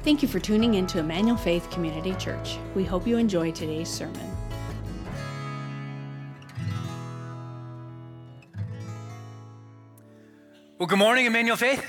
Thank you for tuning in to Emmanuel Faith Community Church. We hope you enjoy today's sermon. Well, good morning, Emmanuel Faith.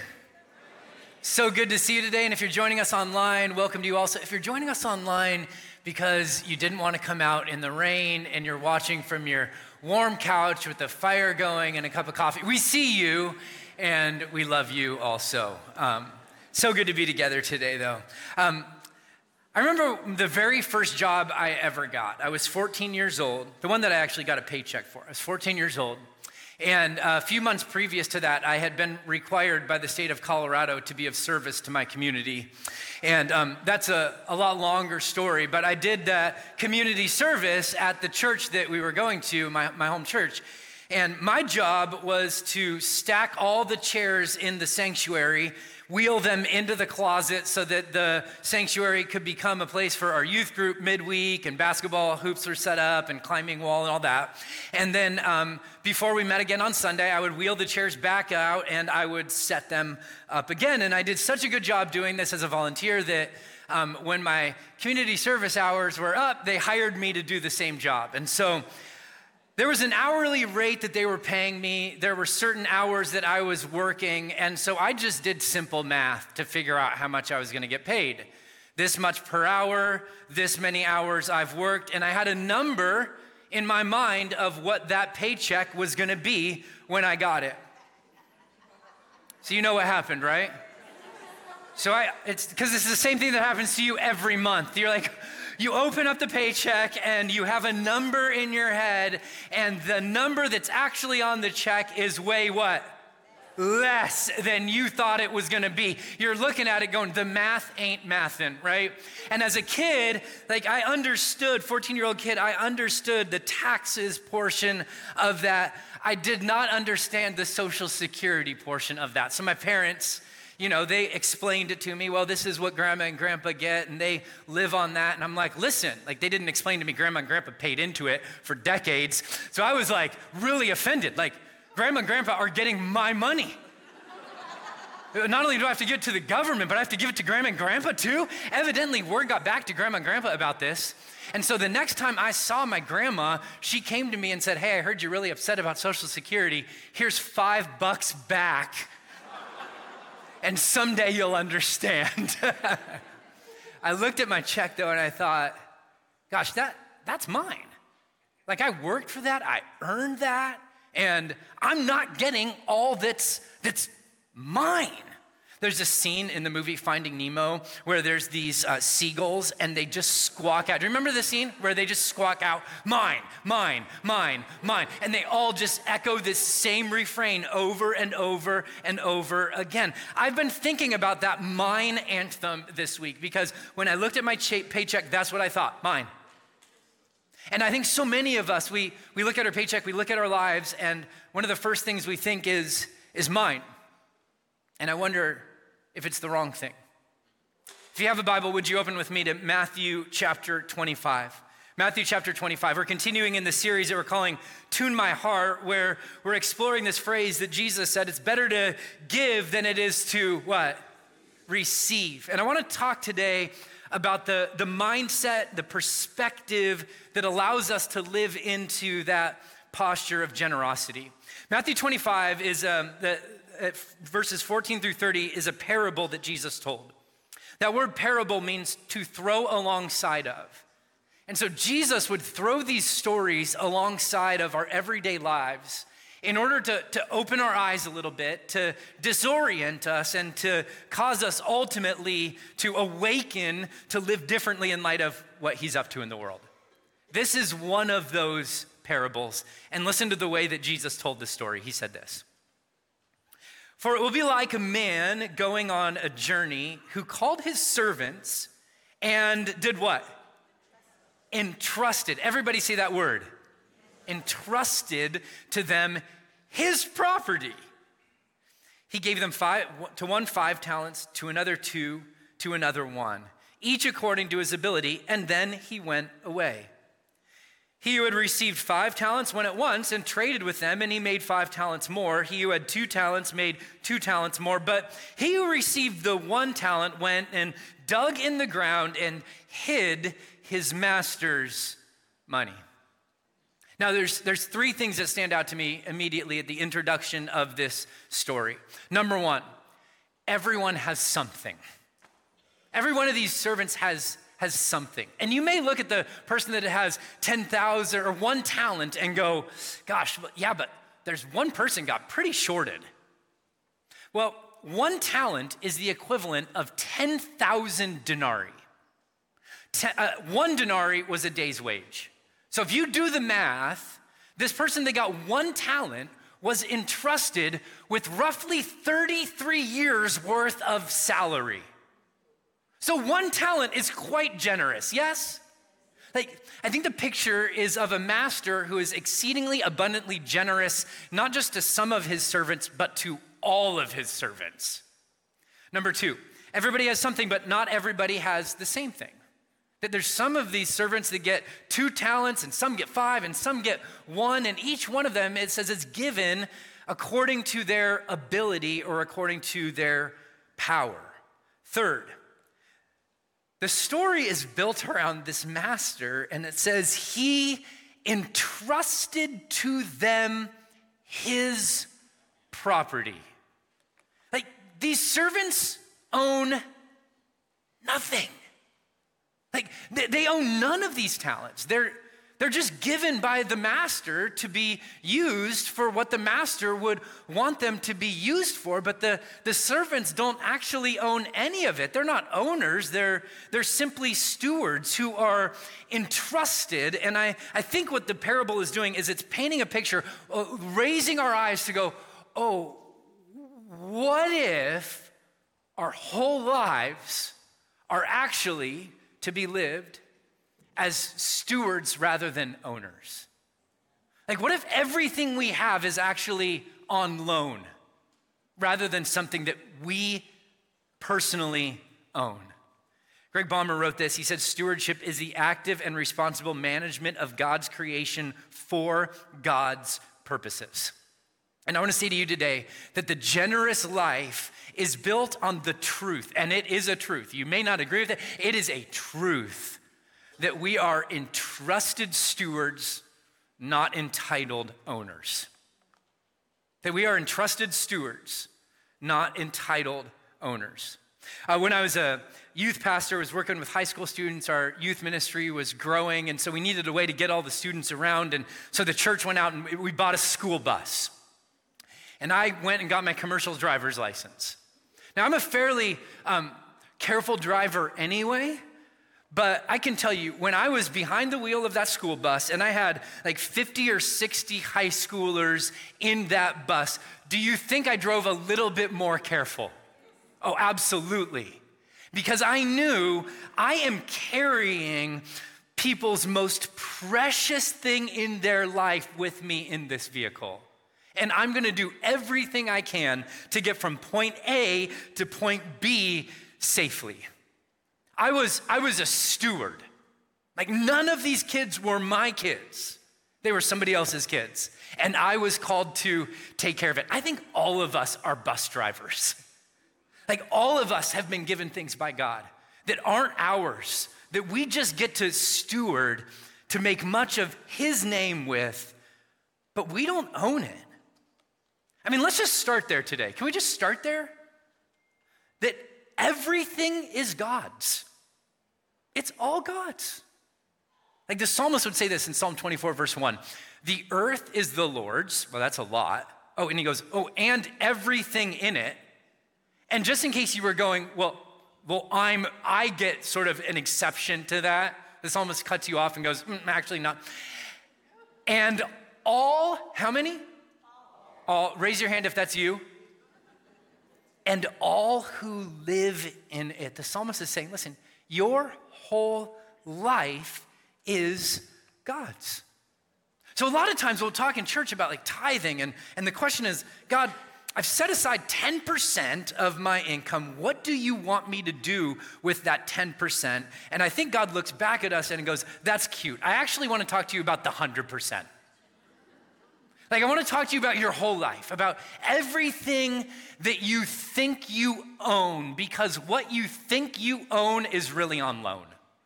So good to see you today. And if you're joining us online, welcome to you also. If you're joining us online because you didn't want to come out in the rain and you're watching from your warm couch with the fire going and a cup of coffee, we see you and we love you also. So good to be together today, though. I remember the very first job I ever got. I was 14 years old, the one that I actually got a paycheck for. I was 14 years old. And a few months previous to that, I had been required by the state of Colorado to be of service to my community. And that's a lot longer story, but I did that community service at the church that we were going to, my home church. And my job was to stack all the chairs in the sanctuary, wheel them into the closet so that the sanctuary could become a place for our youth group midweek, and basketball hoops were set up and climbing wall and all that. And then before we met again on Sunday, I would wheel the chairs back out and I would set them up again. And I did such a good job doing this as a volunteer that when my community service hours were up, they hired me to do the same job. And so there was an hourly rate that they were paying me. There were certain hours that I was working. And so I just did simple math to figure out how much I was going to get paid. This much per hour, this many hours I've worked. And I had a number in my mind of what that paycheck was going to be when I got it. So you know what happened, right? So it's because it's the same thing that happens to you every month. You're like, you open up the paycheck and you have a number in your head, and the number that's actually on the check is way what? Less than you thought it was gonna be. You're looking at it going, the math ain't mathin', right? And as a kid, I understood, 14-year-old kid, I understood the taxes portion of that. I did not understand the Social Security portion of that. So my parents, they explained it to me. Well, this is what grandma and grandpa get, and they live on that. And I'm like, listen, they didn't explain to me grandma and grandpa paid into it for decades. So I was really offended. Grandma and grandpa are getting my money. Not only do I have to give it to the government, but I have to give it to grandma and grandpa too. Evidently, word got back to grandma and grandpa about this. And so the next time I saw my grandma, she came to me and said, hey, I heard you're really upset about Social Security. Here's $5 back. And someday you'll understand. I looked at my check though and I thought, gosh, that's mine. I worked for that, I earned that, and I'm not getting all that's mine. There's a scene in the movie Finding Nemo where there's these seagulls and they just squawk out. Do you remember the scene where they just squawk out, mine, mine, mine, mine? And they all just echo this same refrain over and over and over again. I've been thinking about that mine anthem this week because when I looked at my paycheck, that's what I thought, mine. And I think so many of us, we look at our paycheck, we look at our lives, and one of the first things we think is mine. And I wonder if it's the wrong thing. If you have a Bible, would you open with me to Matthew chapter 25? Matthew chapter 25. We're continuing in the series that we're calling Tune My Heart, where we're exploring this phrase that Jesus said, it's better to give than it is to what? Receive. And I want to talk today about the mindset, the perspective that allows us to live into that posture of generosity. Matthew 25 is verses 14 through 30 is a parable that Jesus told. That word parable means to throw alongside of. And so Jesus would throw these stories alongside of our everyday lives in order to open our eyes a little bit, to disorient us, and to cause us ultimately to awaken to live differently in light of what he's up to in the world. This is one of those parables. And listen to the way that Jesus told this story. He said this. For it will be like a man going on a journey who called his servants and did what? Entrusted. Everybody say that word. Entrusted to them his property. He gave them to one 5 talents, to another 2, to another 1, each according to his ability, and then he went away. He who had received 5 talents went at once and traded with them, and he made 5 talents more. He who had 2 talents made 2 talents more. But he who received the 1 talent went and dug in the ground and hid his master's money. Now, there's 3 things that stand out to me immediately at the introduction of this story. Number 1, everyone has something. Every one of these servants has something. And you may look at the person that has 10,000 or 1 talent and go, gosh, but there's one person got pretty shorted. Well, 1 talent is the equivalent of 10,000 denarii. 1 denarii was a day's wage. So if you do the math, this person that got 1 talent was entrusted with roughly 33 years worth of salary. So 1 talent is quite generous, yes? I think the picture is of a master who is exceedingly abundantly generous, not just to some of his servants, but to all of his servants. Number 2, everybody has something, but not everybody has the same thing. That there's some of these servants that get 2 talents, and some get 5, and some get 1, and each one of them, it says, is given according to their ability or according to their power. Third, the story is built around this master, and it says he entrusted to them his property. These servants own nothing. They own none of these talents. They're just given by the master to be used for what the master would want them to be used for, but the servants don't actually own any of it. They're not owners, they're simply stewards who are entrusted. And I think what the parable is doing is it's painting a picture, raising our eyes to go, oh, what if our whole lives are actually to be lived as stewards rather than owners? What if everything we have is actually on loan rather than something that we personally own? Greg Balmer wrote this. He said, stewardship is the active and responsible management of God's creation for God's purposes. And I want to say to you today that the generous life is built on the truth, and it is a truth. You may not agree with it. It is a truth that we are entrusted stewards, not entitled owners. That we are entrusted stewards, not entitled owners. When I was a youth pastor, I was working with high school students. Our youth ministry was growing, and so we needed a way to get all the students around. And so the church went out and we bought a school bus. And I went and got my commercial driver's license. Now, I'm a fairly careful driver anyway, but I can tell you, when I was behind the wheel of that school bus and I had 50 or 60 high schoolers in that bus, do you think I drove a little bit more careful? Oh, absolutely. Because I knew I am carrying people's most precious thing in their life with me in this vehicle. And I'm gonna do everything I can to get from point A to point B safely. I was a steward. None of these kids were my kids. They were somebody else's kids. And I was called to take care of it. I think all of us are bus drivers. All of us have been given things by God that aren't ours, that we just get to steward, to make much of his name with, but we don't own it. Let's just start there today. Can we just start there? That everything is God's. It's all God's. The psalmist would say this in Psalm 24, verse 1. The earth is the Lord's. Well, that's a lot. Oh, and he goes, and everything in it. And just in case you were going, I get sort of an exception to that. The psalmist cuts you off and goes, actually not. And all, how many? All, raise your hand if that's you. And all who live in it. The psalmist is saying, listen, your whole life is God's. So a lot of times we'll talk in church about tithing, and the question is, God, I've set aside 10% of my income. What do you want me to do with that 10%? And I think God looks back at us and goes, that's cute. I actually want to talk to you about the 100%. Like, I want to talk to you about your whole life, about everything that you think you own, because what you think you own is really on loan.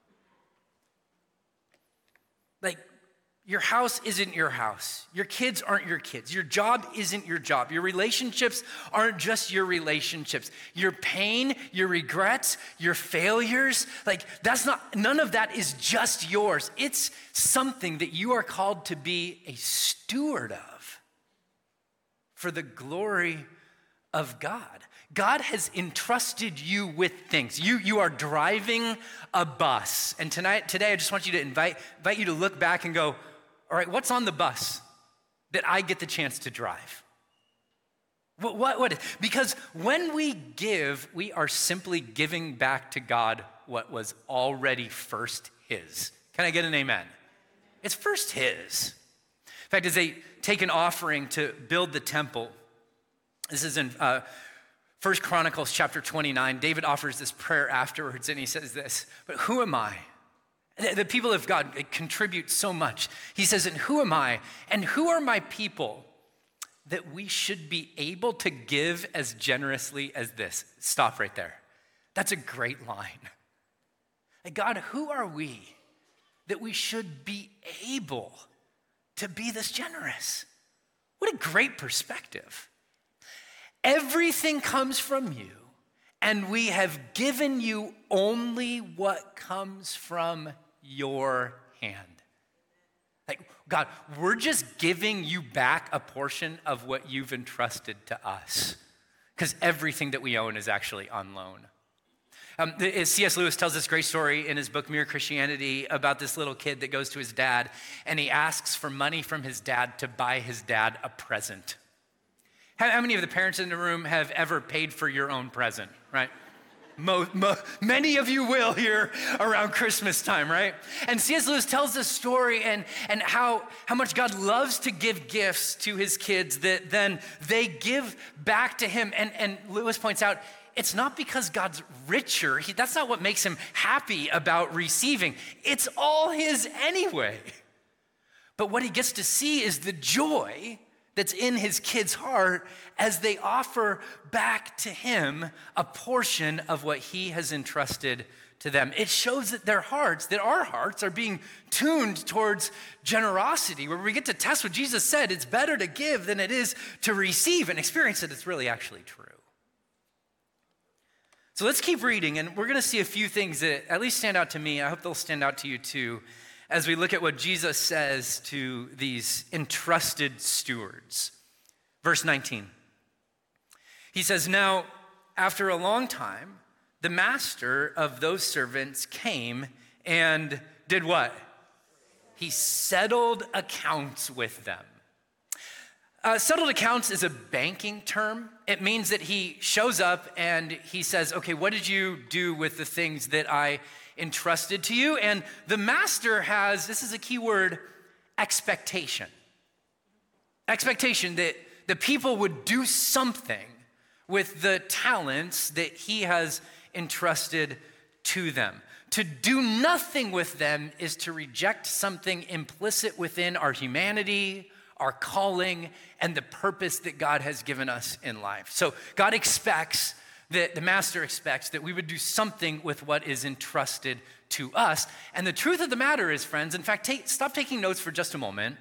Like, your house isn't your house. Your kids aren't your kids. Your job isn't your job. Your relationships aren't just your relationships. Your pain, your regrets, your failures, like, none of that is just yours. It's something that you are called to be a steward of for the glory of God. God has entrusted you with things. You are driving a bus. And today I just want you to invite you to look back and go, all right, what's on the bus that I get the chance to drive? What? Because when we give, we are simply giving back to God what was already first His. Can I get an amen? It's first His. In fact, as they take an offering to build the temple, this is in 1 Chronicles chapter 29, David offers this prayer afterwards, and he says this, but who am I? The people of God contribute so much. He says, and who am I? And who are my people that we should be able to give as generously as this? Stop right there. That's a great line. Like, God, who are we that we should be able to be this generous? What a great perspective. Everything comes from you, and we have given you only what comes from your hand. Like, God, we're just giving you back a portion of what you've entrusted to us, because everything that we own is actually on loan. C.S. Lewis tells this great story in his book, Mere Christianity, about this little kid that goes to his dad, and he asks for money from his dad to buy his dad a present. How many of the parents in the room have ever paid for your own present, right? Many of you will here around Christmas time, right? And C.S. Lewis tells this story and how much God loves to give gifts to his kids that then they give back to him. And Lewis points out, it's not because God's richer. That's not what makes him happy about receiving. It's all his anyway. But what he gets to see is the joy that's in his kid's heart as they offer back to him a portion of what he has entrusted to them. It shows that our hearts are being tuned towards generosity, where we get to test what Jesus said. It's better to give than it is to receive, and experience that it's really actually true. So let's keep reading, and we're going to see a few things that at least stand out to me. I hope they'll stand out to you too, as we look at what Jesus says to these entrusted stewards. Verse 19. He says, now, after a long time, the master of those servants came and did what? He settled accounts with them. Settled accounts is a banking term. It means that he shows up and he says, okay, what did you do with the things that I entrusted to you? And the master has, this is a key word, expectation. Expectation that the people would do something with the talents that he has entrusted to them. To do nothing with them is to reject something implicit within our humanity, our calling, and the purpose that God has given us in life. So God expects that the master expects that we would do something with what is entrusted to us. And the truth of the matter is, friends, in fact, stop taking notes for just a moment.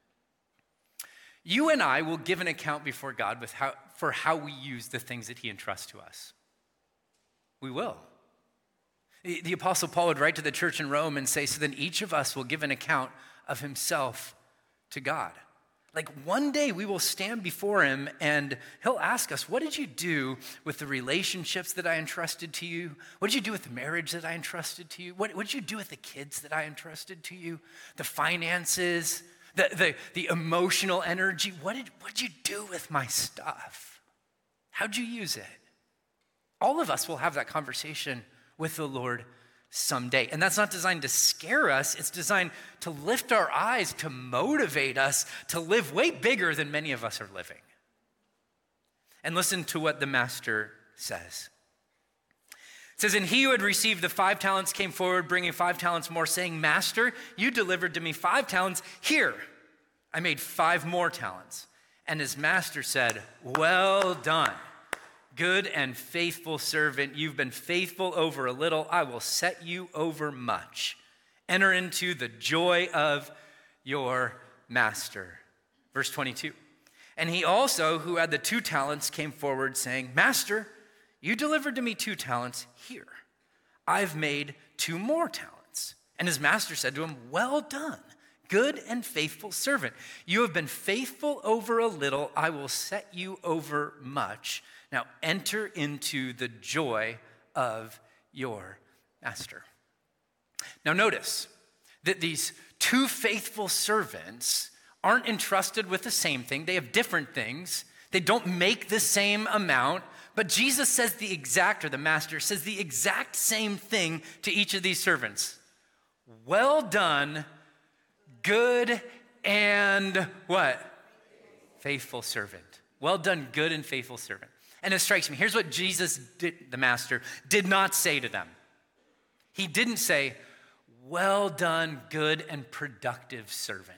You and I will give an account before God for how we use the things that he entrusts to us. We will. The Apostle Paul would write to the church in Rome and say, so then each of us will give an account of himself to God. Like, one day we will stand before him and he'll ask us, what did you do with the relationships that I entrusted to you? What did you do with the marriage that I entrusted to you? What did you do with the kids that I entrusted to you? The finances, the emotional energy. What did you do with my stuff? How'd you use it? All of us will have that conversation with the Lord someday. And that's not designed to scare us. It's designed to lift our eyes, to motivate us to live way bigger than many of us are living. And listen to what the master says. It says, and he who had received the 5 talents came forward, bringing 5 talents more, saying, Master, you delivered to me 5 talents. Here, I made 5 more talents. And his master said, well done, good and faithful servant. You've been faithful over a little. I will set you over much. Enter into the joy of your master. Verse 22. And he also, who had the 2 talents, came forward, saying, Master, you delivered to me 2 talents. Here, I've made 2 more talents. And his master said to him, well done, good and faithful servant. You have been faithful over a little. I will set you over much. Now enter into the joy of your master. Now notice that these 2 faithful servants aren't entrusted with the same thing. They have different things. They don't make the same amount. But Jesus says the master says the exact same thing to each of these servants. Well done, good and what? Faithful servant. Well done, good and faithful servant. And it strikes me, here's what Jesus, the master, did not say to them. He didn't say, well done, good and productive servant.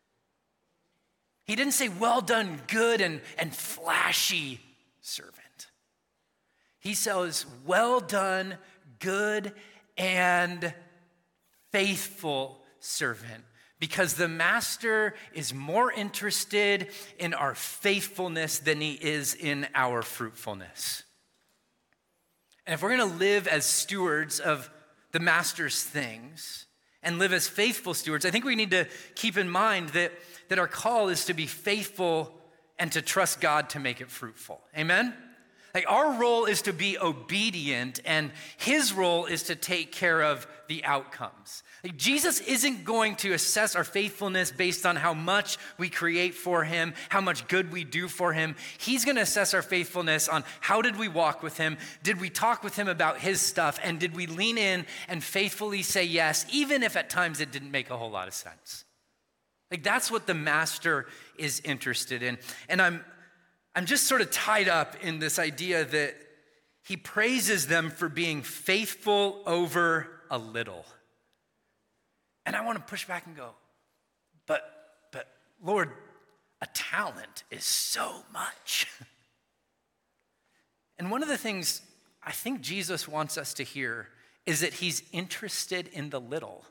He didn't say, well done, good and flashy servant. He says, well done, good and faithful servant. Because the master is more interested in our faithfulness than he is in our fruitfulness. And if we're gonna live as stewards of the master's things and live as faithful stewards, I think we need to keep in mind that our call is to be faithful and to trust God to make it fruitful. Amen? Like our role is to be obedient, and his role is to take care of the outcomes. Like Jesus isn't going to assess our faithfulness based on how much we create for him, how much good we do for him. He's going to assess our faithfulness on how did we walk with him, did we talk with him about his stuff, and did we lean in and faithfully say yes, even if at times it didn't make a whole lot of sense. Like that's what the master is interested in. And I'm just sort of tied up in this idea that he praises them for being faithful over a little. And I want to push back and go, but Lord, a talent is so much. And one of the things I think Jesus wants us to hear is that he's interested in the little.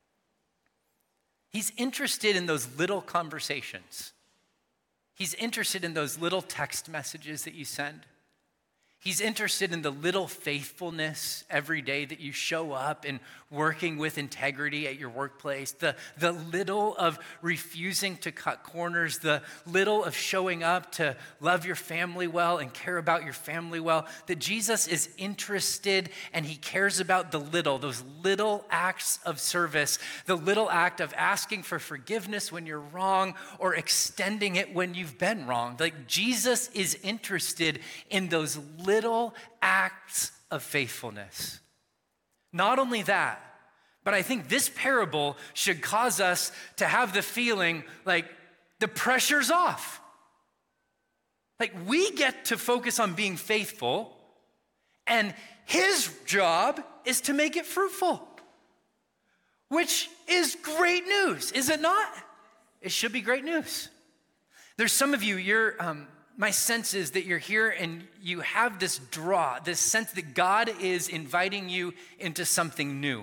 He's interested in those little conversations. He's interested in those little text messages that you send. He's interested in the little faithfulness every day that you show up and working with integrity at your workplace, the little of refusing to cut corners, the little of showing up to love your family well and care about your family well, that Jesus is interested and he cares about the little, those little acts of service, the little act of asking for forgiveness when you're wrong or extending it when you've been wrong. Like Jesus is interested in those little acts of faithfulness. Not only that, but I think this parable should cause us to have the feeling like the pressure's off. Like we get to focus on being faithful, and his job is to make it fruitful, which is great news, is it not? It should be great news. There's some of you, my sense is that you're here and you have this draw, this sense that God is inviting you into something new.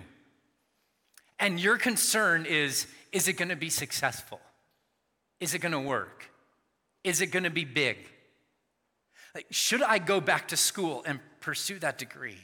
And your concern is it gonna be successful? Is it gonna work? Is it gonna be big? Like, should I go back to school and pursue that degree?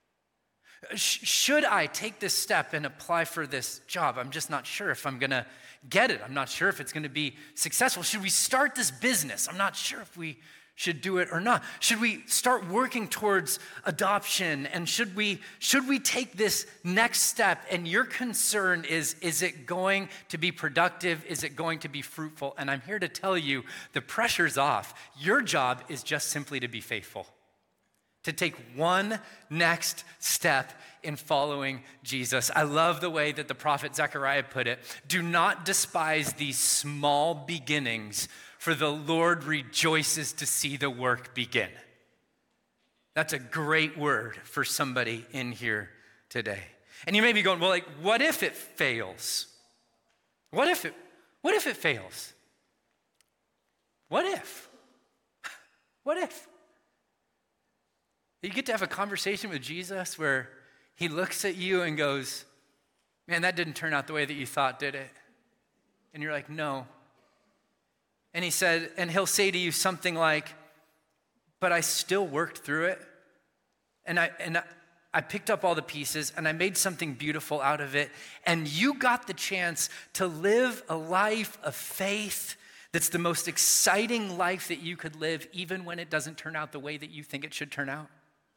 Should I take this step and apply for this job? I'm just not sure if I'm gonna get it. I'm not sure if it's gonna be successful. Should we start this business? I'm not sure if we should do it or not. Should we start working towards adoption? And should we take this next step? And your concern is it going to be productive? Is it going to be fruitful? And I'm here to tell you, the pressure's off. Your job is just simply to be faithful, to take one next step in following Jesus. I love the way that the prophet Zechariah put it. Do not despise these small beginnings, for the Lord rejoices to see the work begin. That's a great word for somebody in here today. And you may be going, well, like, what if it fails? What if it fails? What if? What if? You get to have a conversation with Jesus where he looks at you and goes, man, that didn't turn out the way that you thought, did it? And you're like, no. And he'll say to you something like, but I still worked through it. And I picked up all the pieces and I made something beautiful out of it. And you got the chance to live a life of faith that's the most exciting life that you could live, even when it doesn't turn out the way that you think it should turn out.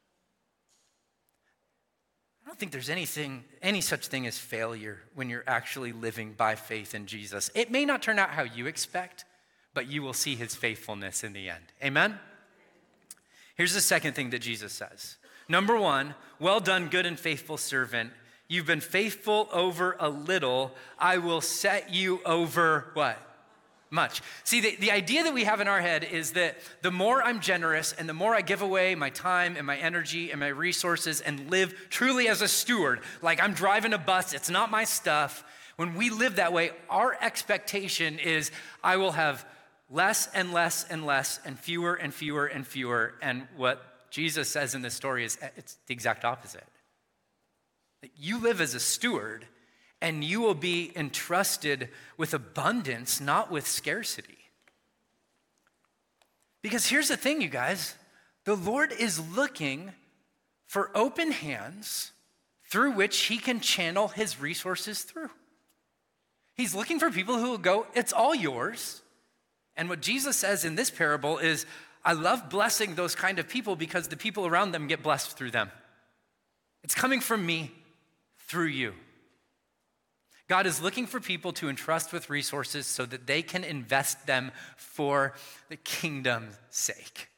I don't think there's any such thing as failure when you're actually living by faith in Jesus. It may not turn out how you expect, but you will see his faithfulness in the end. Amen? Here's the second thing that Jesus says. Number one, well done, good and faithful servant. You've been faithful over a little. I will set you over what? Much. See, the idea that we have in our head is that the more I'm generous and the more I give away my time and my energy and my resources and live truly as a steward, like I'm driving a bus, it's not my stuff. When we live that way, our expectation is I will have less and less and less and fewer and fewer and fewer. And what Jesus says in this story is it's the exact opposite. You live as a steward and you will be entrusted with abundance, not with scarcity. Because here's the thing, you guys. The Lord is looking for open hands through which he can channel his resources through. He's looking for people who will go, it's all yours. And what Jesus says in this parable is, I love blessing those kind of people because the people around them get blessed through them. It's coming from me through you. God is looking for people to entrust with resources so that they can invest them for the kingdom's sake.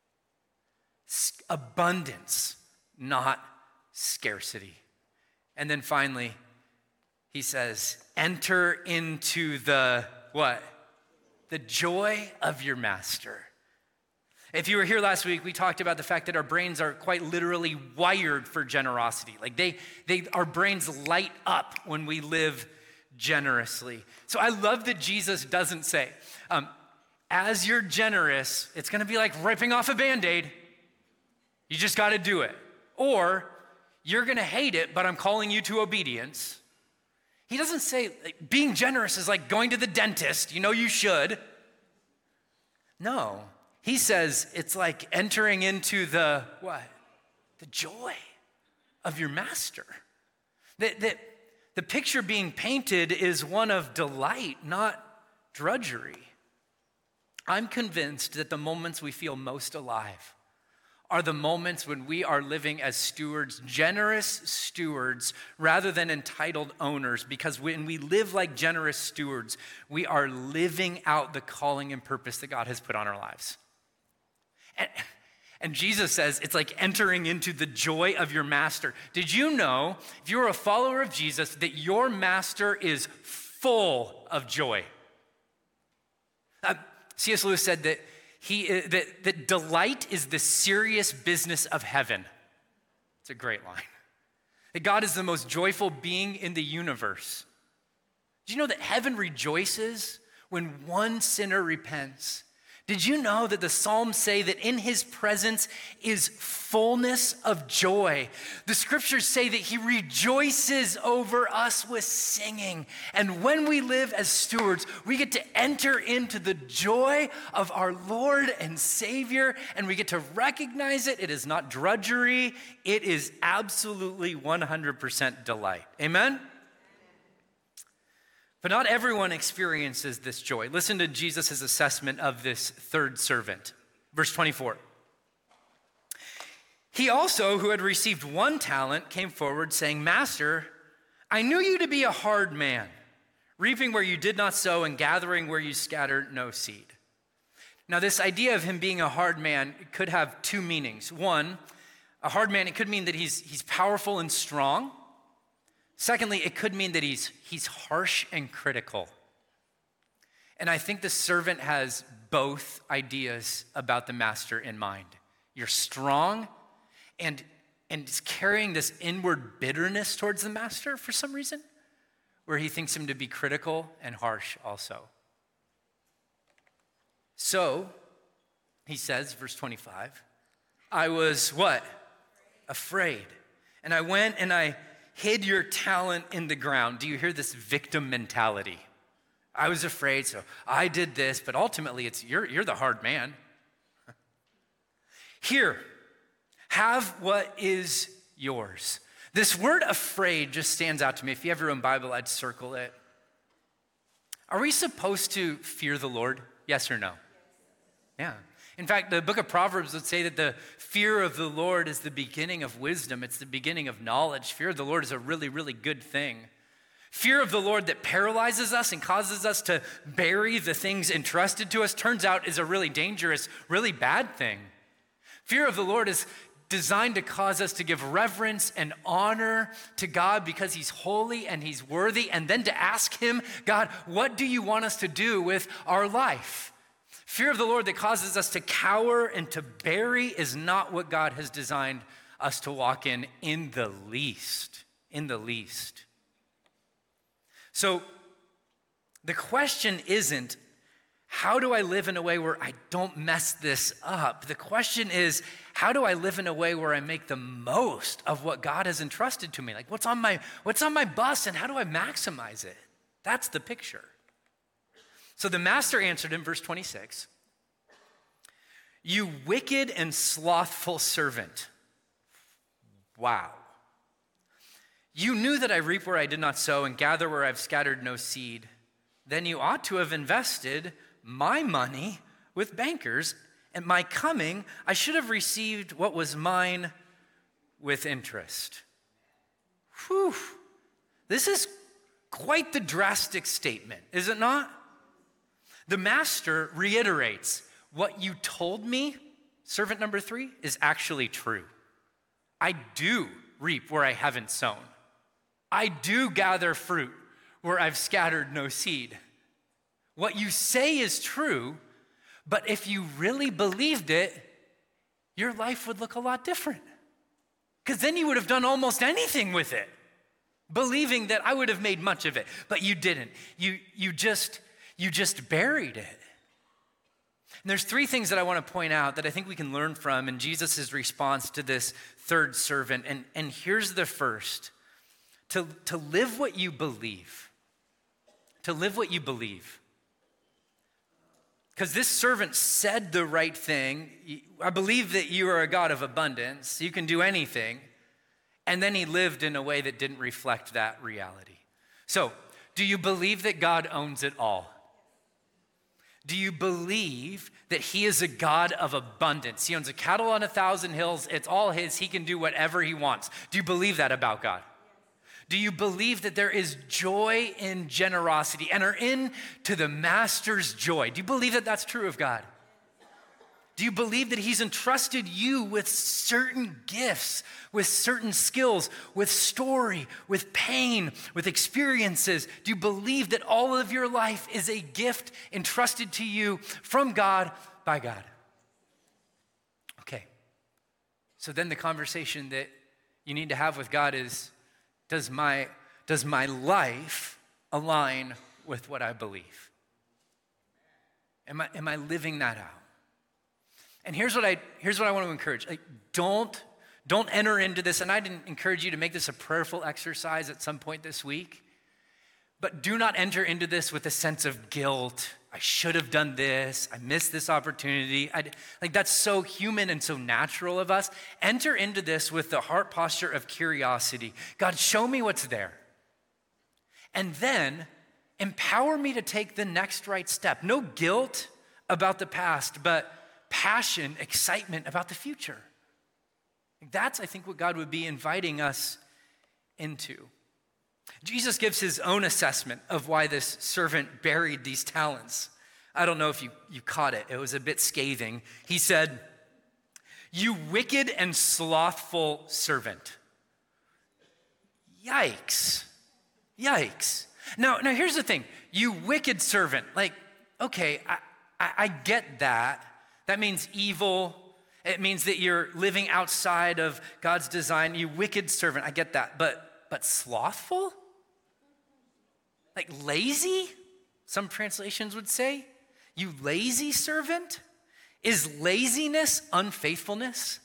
Abundance, not scarcity. And then finally, he says, enter into the what? The joy of your master. If you were here last week, we talked about the fact that our brains are quite literally wired for generosity. Like our brains light up when we live generously. So I love that Jesus doesn't say, as you're generous, it's gonna be like ripping off a Band-Aid. You just gotta do it. Or you're gonna hate it, but I'm calling you to obedience. He doesn't say being generous is like going to the dentist. You know you should. No. He says it's like entering into the what? The joy of your master. The picture being painted is one of delight, not drudgery. I'm convinced that the moments we feel most alive are the moments when we are living as stewards, generous stewards, rather than entitled owners, because when we live like generous stewards, we are living out the calling and purpose that God has put on our lives. And Jesus says it's like entering into the joy of your master. Did you know, if you're a follower of Jesus, that your master is full of joy? C.S. Lewis said that that delight is the serious business of heaven. It's a great line. That God is the most joyful being in the universe. Did you know that heaven rejoices when one sinner repents? Did you know that the Psalms say that in his presence is fullness of joy? The scriptures say that he rejoices over us with singing. And when we live as stewards, we get to enter into the joy of our Lord and Savior, and we get to recognize it. It is not drudgery. It is absolutely 100% delight. Amen? But not everyone experiences this joy. Listen to Jesus' assessment of this third servant. Verse 24. He also, who had received 1 talent, came forward saying, Master, I knew you to be a hard man, reaping where you did not sow and gathering where you scattered no seed. Now, this idea of him being a hard man could have 2 meanings. One, a hard man, it could mean that he's powerful and strong. Secondly, it could mean that he's harsh and critical. And I think the servant has both ideas about the master in mind. You're strong and is carrying this inward bitterness towards the master for some reason, where he thinks him to be critical and harsh also. So, he says, verse 25, I was what? Afraid. And I went and I hid your talent in the ground. Do you hear this victim mentality? I was afraid, so I did this, but ultimately it's you're the hard man. Here, have what is yours. This word afraid just stands out to me. If you have your own Bible, I'd circle it. Are we supposed to fear the Lord? Yes or no? Yeah. In fact, the book of Proverbs would say that the fear of the Lord is the beginning of wisdom. It's the beginning of knowledge. Fear of the Lord is a really, really good thing. Fear of the Lord that paralyzes us and causes us to bury the things entrusted to us turns out is a really dangerous, really bad thing. Fear of the Lord is designed to cause us to give reverence and honor to God because he's holy and he's worthy, and then to ask him, God, what do you want us to do with our life? Fear of the Lord that causes us to cower and to bury is not what God has designed us to walk in the least, in the least. So the question isn't, how do I live in a way where I don't mess this up? The question is, how do I live in a way where I make the most of what God has entrusted to me? Like, what's on my bus and how do I maximize it? That's the picture. So the master answered him, verse 26, you wicked and slothful servant. Wow. You knew that I reap where I did not sow and gather where I've scattered no seed. Then you ought to have invested my money with bankers. At my coming, I should have received what was mine with interest. Whew. This is quite the drastic statement, is it not? The master reiterates, what you told me, servant number 3, is actually true. I do reap where I haven't sown. I do gather fruit where I've scattered no seed. What you say is true, but if you really believed it, your life would look a lot different. Because then you would have done almost anything with it, believing that I would have made much of it, but you didn't. You just buried it. And there's 3 things that I want to point out that I think we can learn from in Jesus' response to this third servant. And here's the first. To live what you believe. To live what you believe. Because this servant said the right thing. I believe that you are a God of abundance. You can do anything. And then he lived in a way that didn't reflect that reality. So, do you believe that God owns it all? Do you believe that he is a God of abundance? He owns a cattle on 1,000 hills. It's all his. He can do whatever he wants. Do you believe that about God? Do you believe that there is joy in generosity? Enter into the master's joy. Do you believe that that's true of God? Do you believe that he's entrusted you with certain gifts, with certain skills, with story, with pain, with experiences? Do you believe that all of your life is a gift entrusted to you from God by God? Okay. So then the conversation that you need to have with God is, does my life align with what I believe? Am I living that out? And here's what I want to encourage. Like, don't enter into this, and I didn't encourage you to make this a prayerful exercise at some point this week, but do not enter into this with a sense of guilt. I should have done this. I missed this opportunity. That's so human and so natural of us. Enter into this with the heart posture of curiosity. God, show me what's there. And then empower me to take the next right step. No guilt about the past, but passion, excitement about the future. That's, I think, what God would be inviting us into. Jesus gives his own assessment of why this servant buried these talents. I don't know if you caught it. It was a bit scathing. He said, you wicked and slothful servant. Yikes. Yikes. Now here's the thing. You wicked servant. Like, okay, I get that. That means evil. It means that you're living outside of God's design. You wicked servant, I get that. But slothful? Like lazy? Some translations would say. You lazy servant? Is laziness unfaithfulness?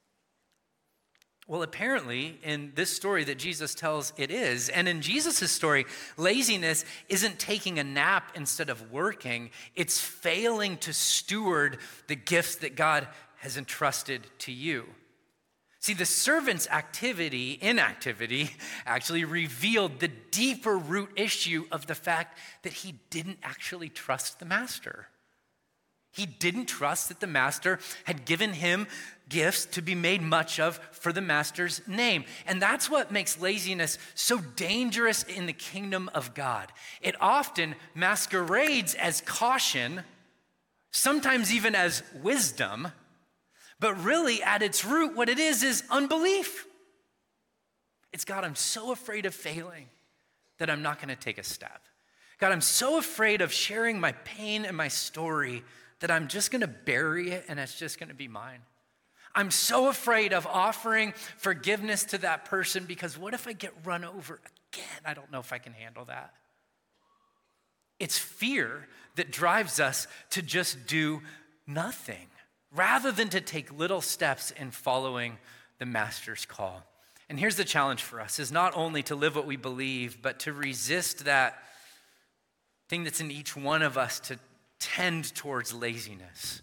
Well, apparently, in this story that Jesus tells, it is. And in Jesus' story, laziness isn't taking a nap instead of working. It's failing to steward the gifts that God has entrusted to you. See, the servant's inactivity, actually revealed the deeper root issue of the fact that he didn't actually trust the master. He didn't trust that the master had given him gifts to be made much of for the master's name. And that's what makes laziness so dangerous in the kingdom of God. It often masquerades as caution, sometimes even as wisdom, but really at its root, what it is unbelief. It's, God, I'm so afraid of failing that I'm not going to take a step. God, I'm so afraid of sharing my pain and my story that I'm just going to bury it and it's just going to be mine. I'm so afraid of offering forgiveness to that person because what if I get run over again? I don't know if I can handle that. It's fear that drives us to just do nothing rather than to take little steps in following the master's call. And here's the challenge for us, is not only to live what we believe, but to resist that thing that's in each one of us to tend towards laziness.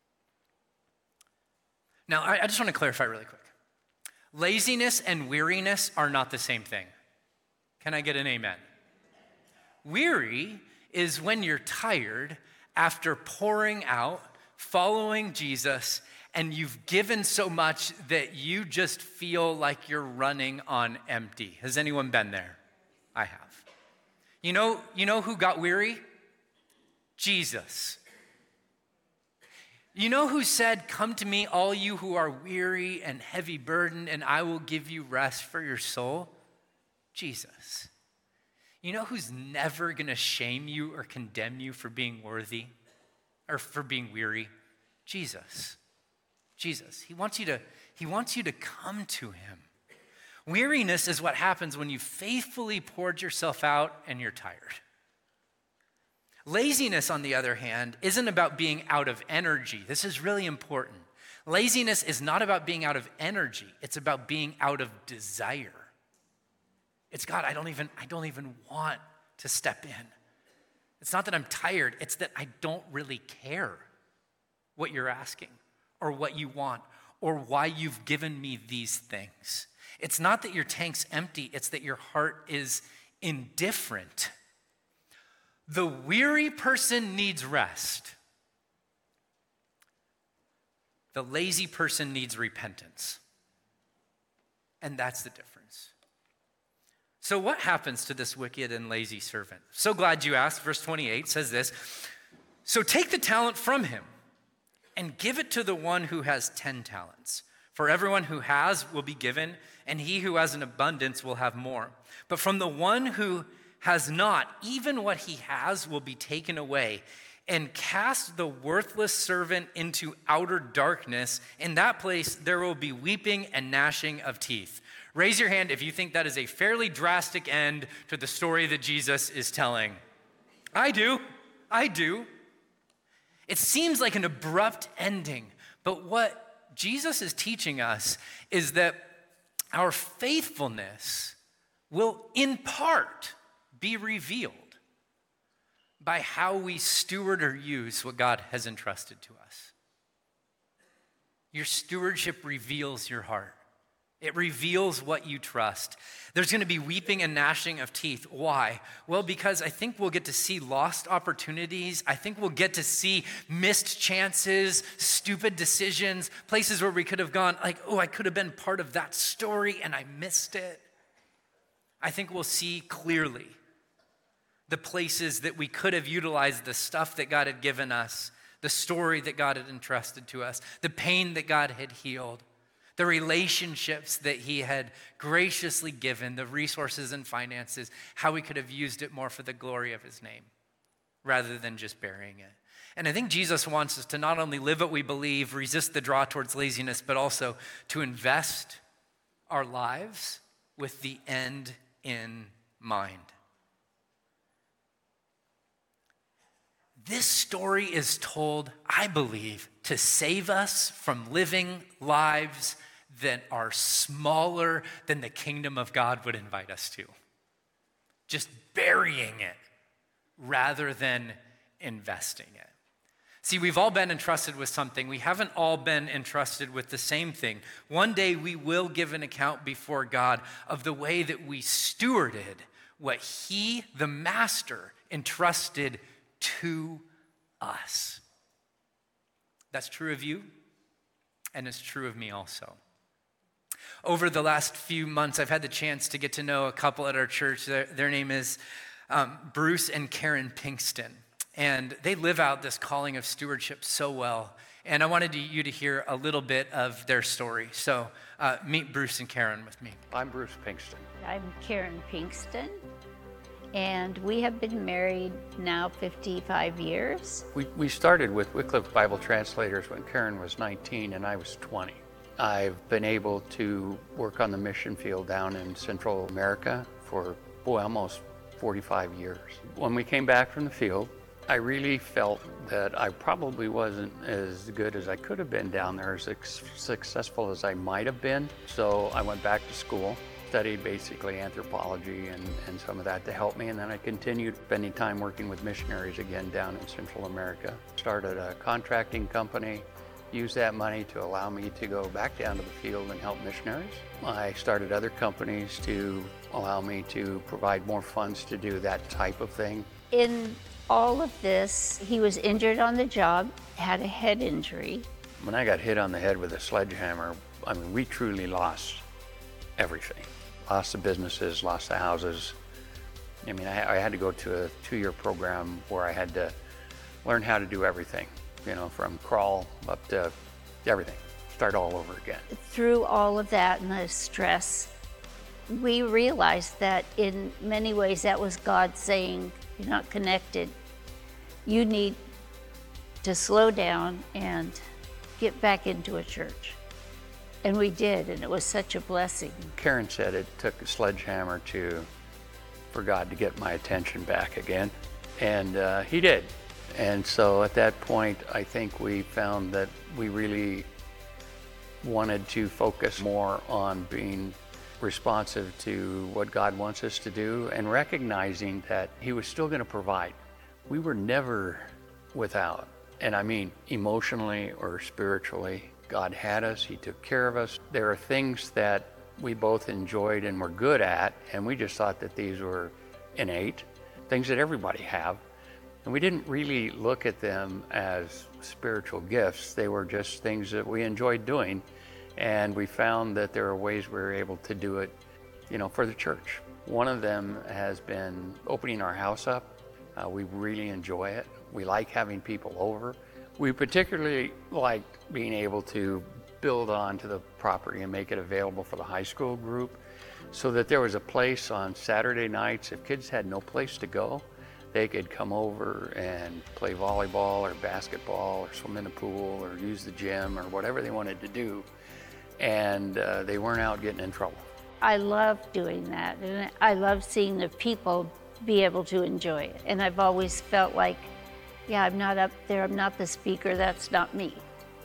Now, I just want to clarify really quick. Laziness and weariness are not the same thing. Can I get an amen? Weary is when you're tired after pouring out, following Jesus, and you've given so much that you just feel like you're running on empty. Has anyone been there? I have. You know who got weary? Jesus. You know who said, "Come to me, all you who are weary and heavy burdened, and I will give you rest for your soul"? Jesus. You know who's never going to shame you or condemn you for being worthy or for being weary? Jesus. Jesus. He wants you to come to him. Weariness is what happens when you faithfully poured yourself out and you're tired. Laziness, on the other hand, isn't about being out of energy. This is really important. Laziness is not about being out of energy. It's about being out of desire. It's, God, I don't even want to step in. It's not that I'm tired. It's that I don't really care what you're asking or what you want or why you've given me these things. It's not that your tank's empty. It's that your heart is indifferent. The weary person needs rest. The lazy person needs repentance. And that's the difference. So what happens to this wicked and lazy servant? So glad you asked. Verse 28 says this: "So take the talent from him and give it to the one who has 10 talents. For everyone who has will be given, and he who has an abundance will have more. But from the one who has not, even what he has will be taken away. And cast the worthless servant into outer darkness. In that place there will be weeping and gnashing of teeth." Raise your hand if you think that is a fairly drastic end to the story that Jesus is telling. I do. It seems like an abrupt ending, but what Jesus is teaching us is that our faithfulness will in part be revealed by how we steward or use what God has entrusted to us. Your stewardship reveals your heart. It reveals what you trust. There's going to be weeping and gnashing of teeth. Why? Well, because I think we'll get to see lost opportunities. I think we'll get to see missed chances, stupid decisions, places where we could have gone like, oh, I could have been part of that story and I missed it. I think we'll see clearly the places that we could have utilized the stuff that God had given us, the story that God had entrusted to us, the pain that God had healed, the relationships that he had graciously given, the resources and finances, how we could have used it more for the glory of his name. rather than just burying it. And I think Jesus wants us to not only live what we believe, resist the draw towards laziness, but also to invest our lives with the end in mind. This story is told, I believe, to save us from living lives that are smaller than the kingdom of God would invite us to. Just burying it rather than investing it. See, we've all been entrusted with something. We haven't all been entrusted with the same thing. One day we will give an account before God of the way that we stewarded what He, the Master, entrusted to us. That's true of you, and it's true of me also. Over the last few months, I've had the chance to get to know a couple at our church. Their name is Bruce and Karen Pinkston, and they live out this calling of stewardship so well. And I wanted you to hear a little bit of their story. So meet Bruce and Karen with me. I'm Bruce Pinkston. I'm Karen Pinkston, and we have been married now 55 years. We started with Wycliffe Bible Translators when Karen was 19 and I was 20. I've been able to work on the mission field down in Central America for, almost 45 years. When we came back from the field, I really felt that I probably wasn't as good as I could have been down there, as successful as I might have been. So I went back to school, studied basically anthropology and some of that to help me. And then I continued spending time working with missionaries again down in Central America. Started a contracting company, used that money to allow me to go back down to the field and help missionaries. I started other companies to allow me to provide more funds to do that type of thing. In all of this, he was injured on the job, had a head injury. When I got hit on the head with a sledgehammer, we truly lost everything. Lost the businesses, lost the houses. I had to go to a 2-year program where I had to learn how to do everything, from crawl up to everything, start all over again. Through all of that and the stress, we realized that in many ways that was God saying, you're not connected. You need to slow down and get back into a church. And we did, and it was such a blessing. Karen said it took a sledgehammer for God to get my attention back again, and He did. And so at that point, I think we found that we really wanted to focus more on being responsive to what God wants us to do and recognizing that He was still going to provide. We were never without, and I mean emotionally or spiritually. God had us, He took care of us. There are things that we both enjoyed and were good at, and we just thought that these were innate, things that everybody have. And we didn't really look at them as spiritual gifts. They were just things that we enjoyed doing. And we found that there are ways we were able to do it, for the church. One of them has been opening our house up. We really enjoy it. We like having people over. We particularly like being able to build onto the property and make it available for the high school group so that there was a place on Saturday nights. If kids had no place to go, they could come over and play volleyball or basketball or swim in the pool or use the gym or whatever they wanted to do. And they weren't out getting in trouble. I love doing that, and I love seeing the people be able to enjoy it. And I've always felt like, I'm not up there, I'm not the speaker, that's not me.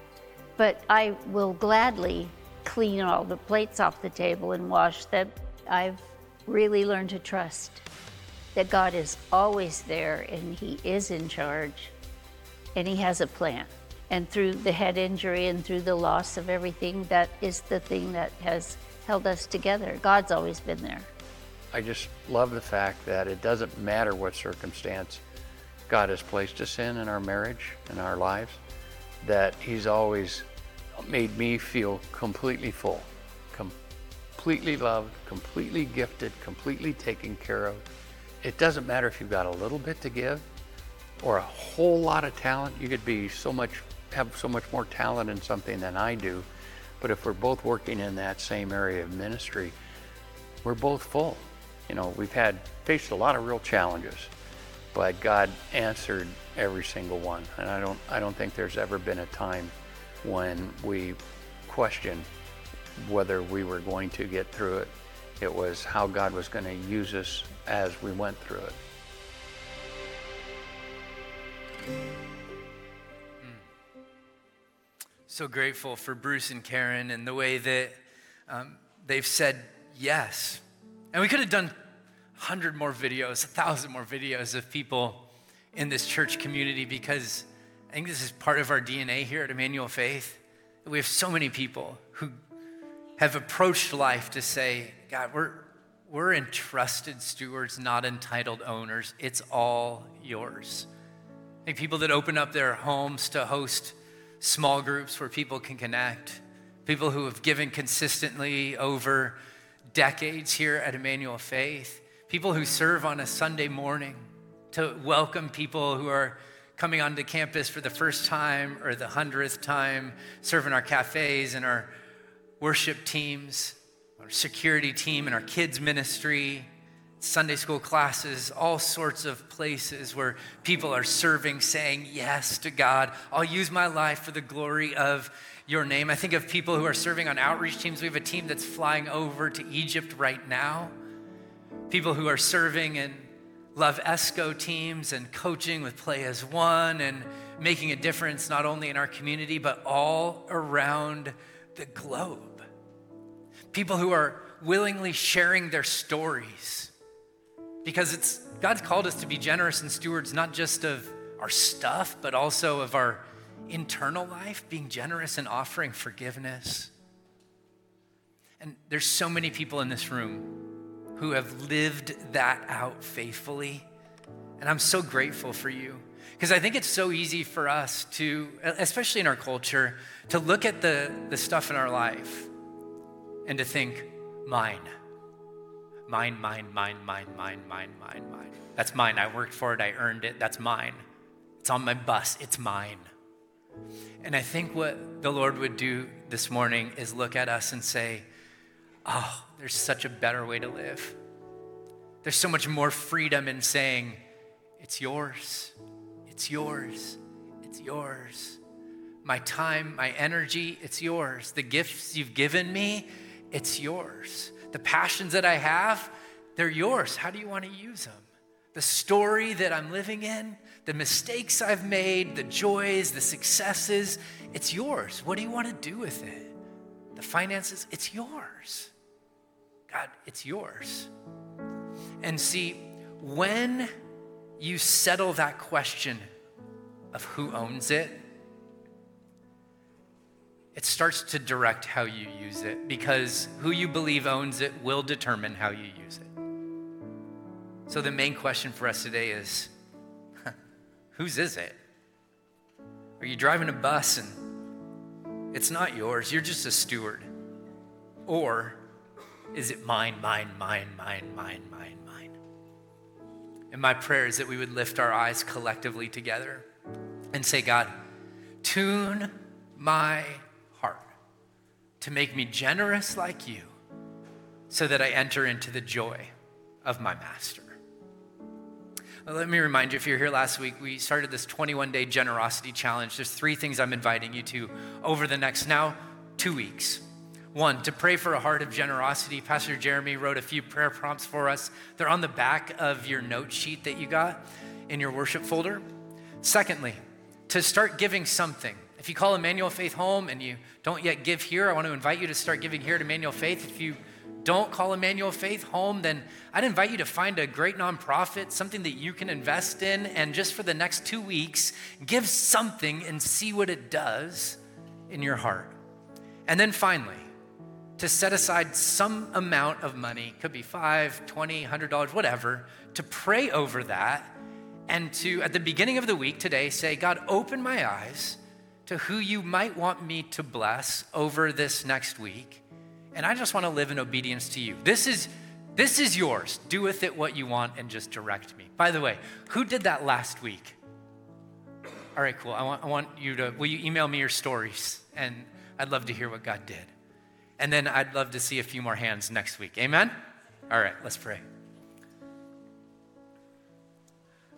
But I will gladly clean all the plates off the table and wash them. I've really learned to trust that God is always there and He is in charge and He has a plan. And through the head injury and through the loss of everything, that is the thing that has held us together. God's always been there. I just love the fact that it doesn't matter what circumstance God has placed us in our marriage, in our lives, that He's always made me feel completely full, completely loved, completely gifted, completely taken care of. It doesn't matter if you've got a little bit to give or a whole lot of talent. You could be have so much more talent in something than I do, but if we're both working in that same area of ministry, we're both full. We've faced a lot of real challenges, but God answered every single one. And I don't think there's ever been a time when we questioned whether we were going to get through it. It was how God was going to use us as we went through it. So grateful for Bruce and Karen and the way that they've said yes. And we could have done 100 more videos, 1,000 more videos of people in this church community, because I think this is part of our DNA here at Emmanuel Faith. We have so many people who have approached life to say, God, we're entrusted stewards, not entitled owners. It's all yours. I think people that open up their homes to host small groups where people can connect, people who have given consistently over decades here at Emmanuel Faith, people who serve on a Sunday morning to welcome people who are coming onto campus for the first time or the 100th time, serving our cafes and our worship teams, our security team and our kids ministry, Sunday school classes, all sorts of places where people are serving, saying yes to God. I'll use my life for the glory of your name. I think of people who are serving on outreach teams. We have a team that's flying over to Egypt right now. People who are serving in Love ESCO teams and coaching with Play as One and making a difference not only in our community, but all around the globe. People who are willingly sharing their stories, because God's called us to be generous and stewards, not just of our stuff, but also of our internal life, being generous and offering forgiveness. And there's so many people in this room who have lived that out faithfully. And I'm so grateful for you, because I think it's so easy for us to, especially in our culture, to look at the stuff in our life and to think, mine. Mine. That's mine. I worked for it. I earned it. That's mine. It's on my bus. It's mine. And I think what the Lord would do this morning is look at us and say, oh, there's such a better way to live. There's so much more freedom in saying, it's yours. It's yours. It's yours. My time, my energy, it's yours. The gifts you've given me, it's yours. The passions that I have, they're yours. How do you want to use them? The story that I'm living in, the mistakes I've made, the joys, the successes, it's yours. What do you want to do with it? The finances, it's yours. God, it's yours. And see, when you settle that question of who owns it, it starts to direct how you use it, because who you believe owns it will determine how you use it. So the main question for us today is, whose is it? Are you driving a bus and it's not yours, you're just a steward? Or is it mine? And my prayer is that we would lift our eyes collectively together and say, God, tune my heart to make me generous like you, so that I enter into the joy of my master. Well, let me remind you, if you're here last week, we started this 21-day generosity challenge. There's 3 things I'm inviting you to over the next now 2 weeks. 1, to pray for a heart of generosity. Pastor Jeremy wrote a few prayer prompts for us. They're on the back of your note sheet that you got in your worship folder. Secondly, to start giving something. If you call Emmanuel Faith home and you don't yet give here, I want to invite you to start giving here at Emmanuel Faith. If you don't call Emmanuel Faith home, then I'd invite you to find a great nonprofit, something that you can invest in, and just for the next 2 weeks, give something and see what it does in your heart. And then finally, to set aside some amount of money, could be $5, $20, $100, whatever, to pray over that, and to, at the beginning of the week today, say, God, open my eyes to who you might want me to bless over this next week. And I just want to live in obedience to you. This is yours. Do with it what you want and just direct me. By the way, who did that last week? All right, cool. I want you to, will you email me your stories? And I'd love to hear what God did. And then I'd love to see a few more hands next week. Amen? All right, let's pray.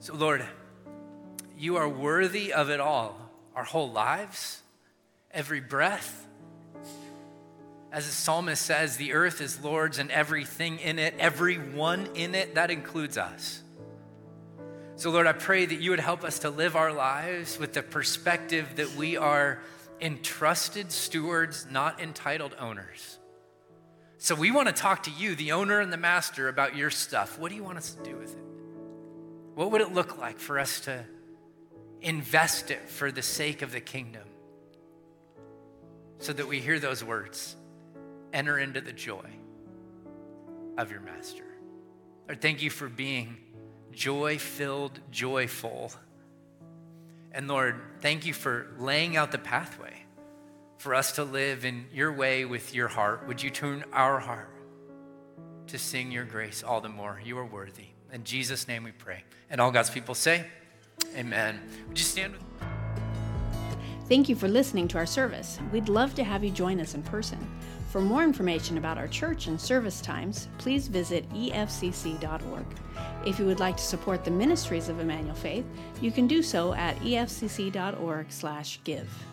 So Lord, you are worthy of it all, our whole lives, every breath. As the psalmist says, the earth is Lord's and everything in it, everyone in it, that includes us. So Lord, I pray that you would help us to live our lives with the perspective that we are entrusted stewards, not entitled owners. So we want to talk to you, the owner and the master, about your stuff. What do you want us to do with it? What would it look like for us to invest it for the sake of the kingdom so that we hear those words, enter into the joy of your master? Lord, thank you for being joy-filled, joyful. And Lord, thank you for laying out the pathway for us to live in your way with your heart. Would you tune our heart to sing your grace all the more? You are worthy. In Jesus' name we pray. And all God's people say, amen. Would you stand with me? Thank you for listening to our service. We'd love to have you join us in person. For more information about our church and service times, please visit efcc.org. If you would like to support the ministries of Emmanuel Faith, you can do so at efcc.org/give.